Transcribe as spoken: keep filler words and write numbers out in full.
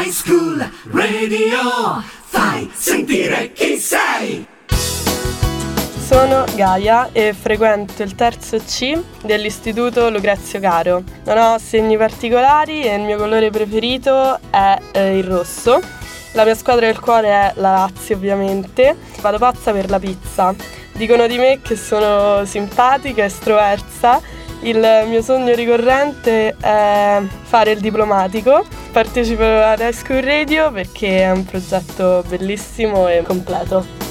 High School Radio, fai sentire chi sei. Sono Gaia e frequento il terzo C dell'Istituto Lucrezio Caro. Non ho segni particolari e il mio colore preferito è eh, il rosso. La mia squadra del cuore è la Lazio, ovviamente. Vado pazza per la pizza. Dicono di me che sono simpatica, estroversa. Il mio sogno ricorrente è fare il diplomatico. Partecipo ad High School Radio perché è un progetto bellissimo e completo.